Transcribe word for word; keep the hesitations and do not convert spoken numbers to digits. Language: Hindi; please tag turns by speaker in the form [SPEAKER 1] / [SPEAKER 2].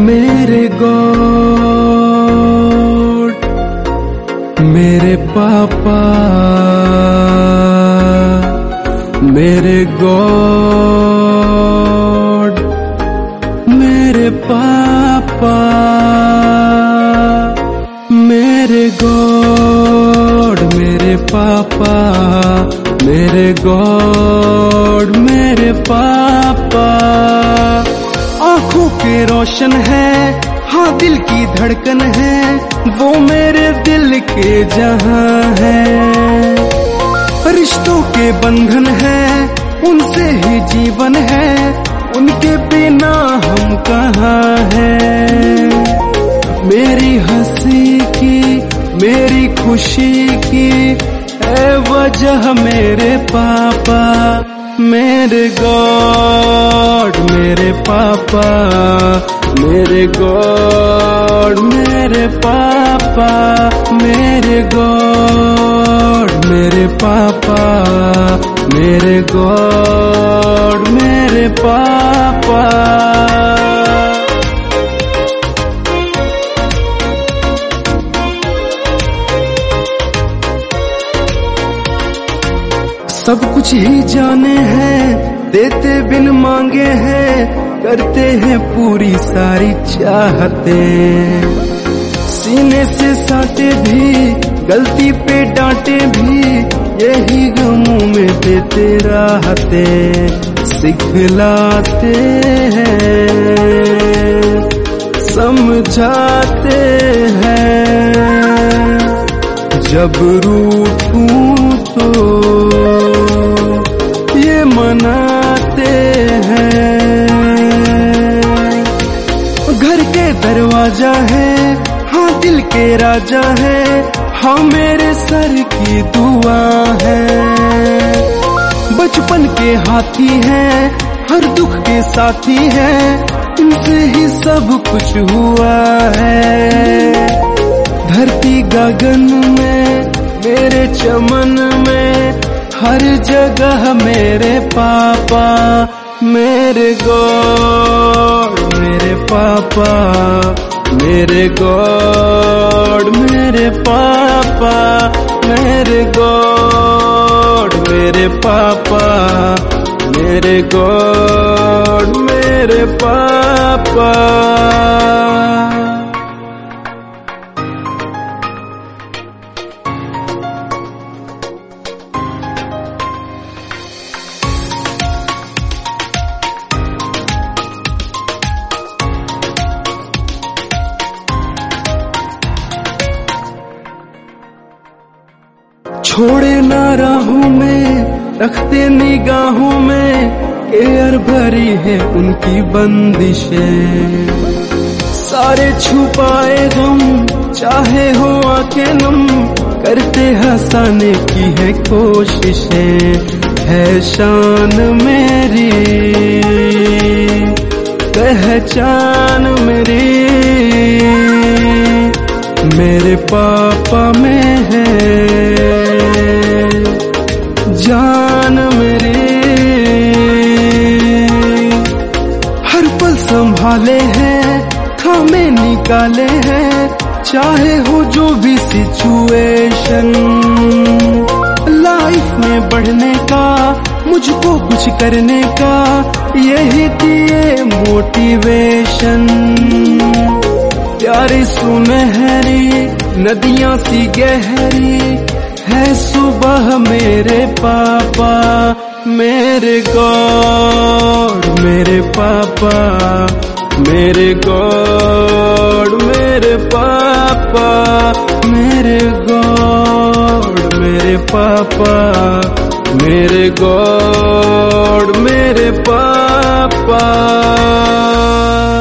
[SPEAKER 1] मेरे गॉड, मेरे पापा, मेरे गॉड, मेरे पापा, मेरे गॉड, मेरे पापा, मेरे गॉड, मेरे पापा। आंखों के रोशन है, हाँ दिल की धड़कन है, वो मेरे दिल के जहां है। रिश्तों के बंधन है, उनसे ही जीवन है, उनके बिना हम कहाँ हैं। मेरी हंसी की, मेरी खुशी की है वजह मेरे पापा, मेरे गॉड, मेरे पापा, मेरे गॉड, मेरे पापा, मेरे गॉड, मेरे पापा, मेरे गॉड, मेरे पापा। सब कुछ ही जाने हैं, देते बिन मांगे हैं, करते हैं पूरी सारी चाहते। सीने से साटे भी, गलती पे डांटे भी, यही गमों में देते राहते। सिखलाते हैं, समझाते हैं, जब रूठूं तो ये मनाते हैं। घर के दरवाजा है, हाँ दिल के राजा है, हाँ मेरे सर की दुआ है। बचपन के हाथी है, हर दुख के साथी है, इनसे ही सब कुछ हुआ है। धरती गगन में, मेरे चमन में, हर जगह मेरे पापा, मेरे गॉड, मेरे पापा, मेरे गॉड, मेरे पापा, मेरे गॉड, मेरे पापा, मेरे गॉड, मेरे पापा। छोड़े ना राहों में, रखते निगाहों में, केयर भरी है उनकी बंदिशें। सारे छुपाए गम, चाहे हो आंखें नम, करते हंसाने की है कोशिशें। है शान मेरी, पहचान मेरी, मेरे पापा में है जान मेरी। हर पल संभाले हैं, खामे निकाले हैं, चाहे हो जो भी सिचुएशन। लाइफ में बढ़ने का, मुझको कुछ करने का, यही दिए मोटिवेशन। प्यारी सुनहरी नदियां सी गहरी है सुबह मेरे पापा, मेरे गॉड, मेरे पापा, मेरे गॉड, मेरे पापा, मेरे गॉड, मेरे पापा, मेरे गॉड, मेरे पापा।